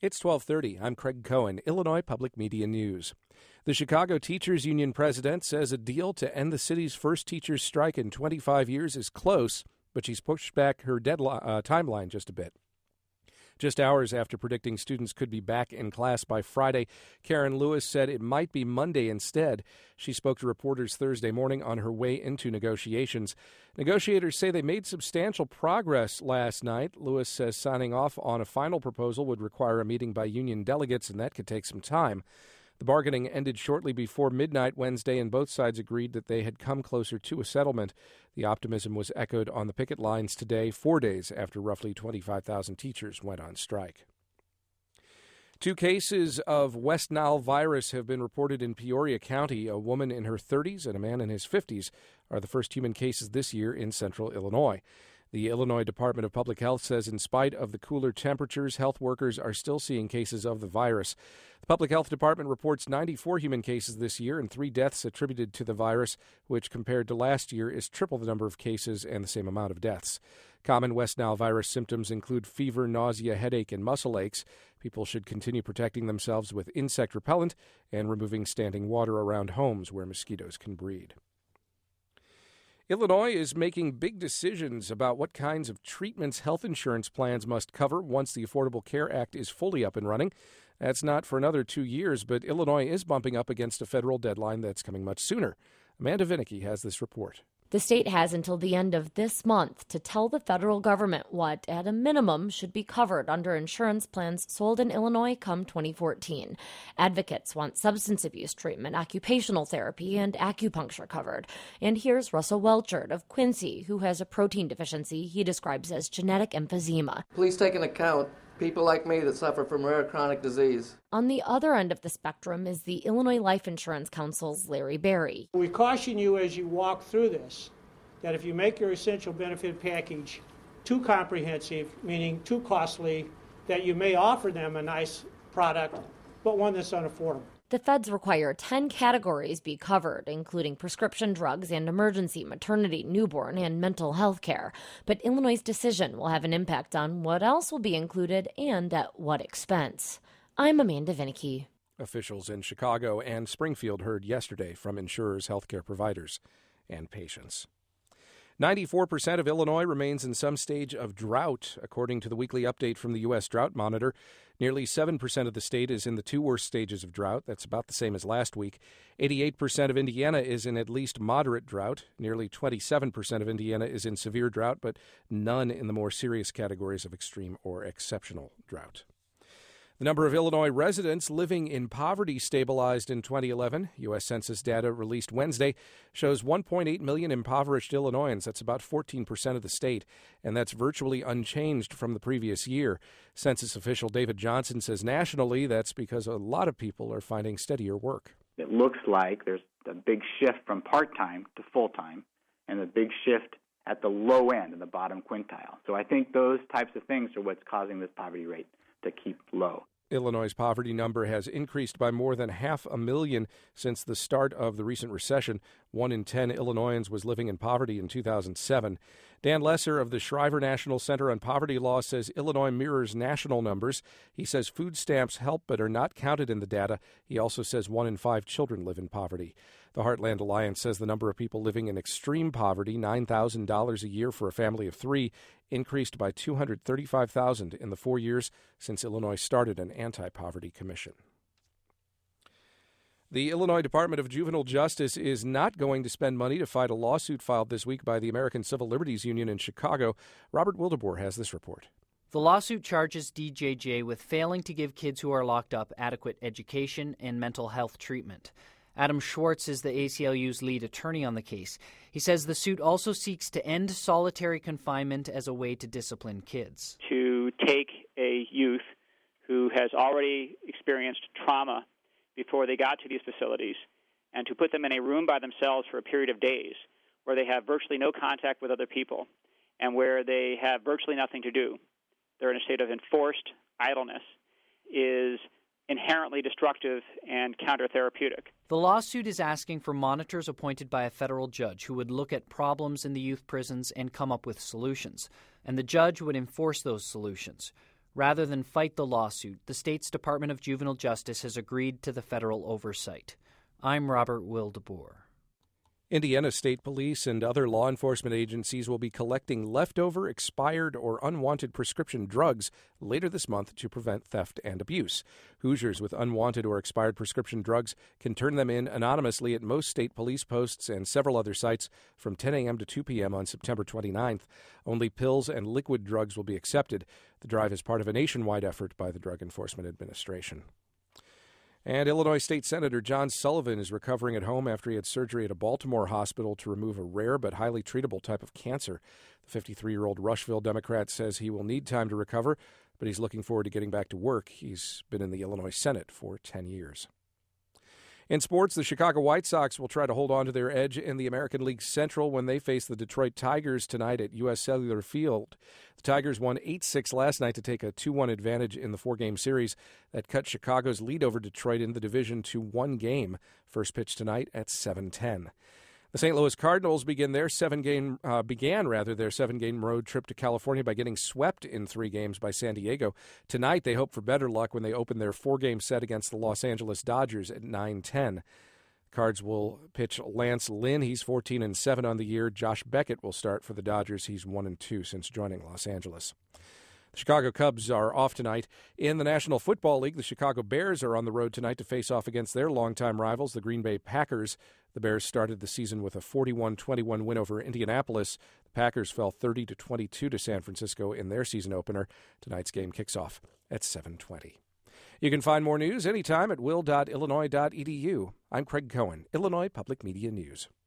It's 12:30. I'm Craig Cohen, Illinois Public Media News. The Chicago Teachers Union president says a deal to end the city's first teachers' strike in 25 years is close, but she's pushed back her timeline just a bit. Just hours after predicting students could be back in class by Friday, Karen Lewis said it might be Monday instead. She spoke to reporters Thursday morning on her way into negotiations. Negotiators say they made substantial progress last night. Lewis says signing off on a final proposal would require a meeting by union delegates, and that could take some time. The bargaining ended shortly before midnight Wednesday, and both sides agreed that they had come closer to a settlement. The optimism was echoed on the picket lines today, 4 days after roughly 25,000 teachers went on strike. 2 cases of West Nile virus have been reported in Peoria County. A woman in her 30s and a man in his 50s are the first human cases this year in central Illinois. The Illinois Department of Public Health says in spite of the cooler temperatures, health workers are still seeing cases of the virus. The Public Health Department reports 94 human cases this year and 3 deaths attributed to the virus, which compared to last year is triple the number of cases and the same amount of deaths. Common West Nile virus symptoms include fever, nausea, headache, and muscle aches. People should continue protecting themselves with insect repellent and removing standing water around homes where mosquitoes can breed. Illinois is making big decisions about what kinds of treatments health insurance plans must cover once the Affordable Care Act is fully up and running. That's not for another 2 years, but Illinois is bumping up against a federal deadline that's coming much sooner. Amanda Vinicky has this report. The state has until the end of this month to tell the federal government what, at a minimum, should be covered under insurance plans sold in Illinois come 2014. Advocates want substance abuse treatment, occupational therapy, and acupuncture covered. And here's Russell Welchard of Quincy, who has a protein deficiency he describes as genetic emphysema. Please take into account people like me that suffer from rare chronic disease. On the other end of the spectrum is the Illinois Life Insurance Council's Larry Berry. We caution you as you walk through this that if you make your essential benefit package too comprehensive, meaning too costly, that you may offer them a nice product, but one that's unaffordable. The feds require 10 categories be covered, including prescription drugs and emergency, maternity, newborn, and mental health care. But Illinois' decision will have an impact on what else will be included and at what expense. I'm Amanda Vinicky. Officials in Chicago and Springfield heard yesterday from insurers, healthcare providers, and patients. 94% of Illinois remains in some stage of drought, according to the weekly update from the U.S. Drought Monitor. Nearly 7% of the state is in the 2 worst stages of drought. That's about the same as last week. 88% of Indiana is in at least moderate drought. Nearly 27% of Indiana is in severe drought, but none in the more serious categories of extreme or exceptional drought. The number of Illinois residents living in poverty stabilized in 2011. U.S. Census data released Wednesday shows 1.8 million impoverished Illinoisans. That's about 14% of the state, and that's virtually unchanged from the previous year. Census official David Johnson says nationally that's because a lot of people are finding steadier work. It looks like there's a big shift from part-time to full-time and a big shift at the low end in the bottom quintile. So I think those types of things are what's causing this poverty rate to keep low. Illinois' poverty number has increased by more than 500,000 since the start of the recent recession. 1 in 10 Illinoisans was living in poverty in 2007. Dan Lesser of the Shriver National Center on Poverty Law says Illinois mirrors national numbers. He says food stamps help but are not counted in the data. He also says 1 in 5 children live in poverty. The Heartland Alliance says the number of people living in extreme poverty, $9,000 a year for a family of 3, increased by 235,000 in the 4 years since Illinois started an anti-poverty commission. The Illinois Department of Juvenile Justice is not going to spend money to fight a lawsuit filed this week by the American Civil Liberties Union in Chicago. Robert Wildeboer has this report. The lawsuit charges DJJ with failing to give kids who are locked up adequate education and mental health treatment. Adam Schwartz is the ACLU's lead attorney on the case. He says the suit also seeks to end solitary confinement as a way to discipline kids. To take a youth who has already experienced trauma before they got to these facilities and to put them in a room by themselves for a period of days where they have virtually no contact with other people and where they have virtually nothing to do. They're in a state of enforced idleness is inherently destructive and counter-therapeutic. The lawsuit is asking for monitors appointed by a federal judge who would look at problems in the youth prisons and come up with solutions, and the judge would enforce those solutions. Rather than fight the lawsuit, the state's Department of Juvenile Justice has agreed to the federal oversight. I'm Robert Wildeboer. Indiana State Police and other law enforcement agencies will be collecting leftover, expired, or unwanted prescription drugs later this month to prevent theft and abuse. Hoosiers with unwanted or expired prescription drugs can turn them in anonymously at most state police posts and several other sites from 10 a.m. to 2 p.m. on September 29th. Only pills and liquid drugs will be accepted. The drive is part of a nationwide effort by the Drug Enforcement Administration. And Illinois State Senator John Sullivan is recovering at home after he had surgery at a Baltimore hospital to remove a rare but highly treatable type of cancer. The 53-year-old Rushville Democrat says he will need time to recover, but he's looking forward to getting back to work. He's been in the Illinois Senate for 10 years. In sports, the Chicago White Sox will try to hold on to their edge in the American League Central when they face the Detroit Tigers tonight at U.S. Cellular Field. The Tigers won 8-6 last night to take a 2-1 advantage in the four-game series that cut Chicago's lead over Detroit in the division to one game. First pitch tonight at 7:10. The St. Louis Cardinals began their seven-game road trip to California by getting swept in 3 games by San Diego. Tonight, they hope for better luck when they open their 4-game set against the Los Angeles Dodgers at 9:10. Cards will pitch Lance Lynn. He's 14-7 on the year. Josh Beckett will start for the Dodgers. He's 1-2 since joining Los Angeles. The Chicago Cubs are off tonight. In the National Football League, the Chicago Bears are on the road tonight to face off against their longtime rivals, the Green Bay Packers. The Bears started the season with a 41-21 win over Indianapolis. The Packers fell 30-22 to San Francisco in their season opener. Tonight's game kicks off at 7:20. You can find more news anytime at will.illinois.edu. I'm Craig Cohen, Illinois Public Media News.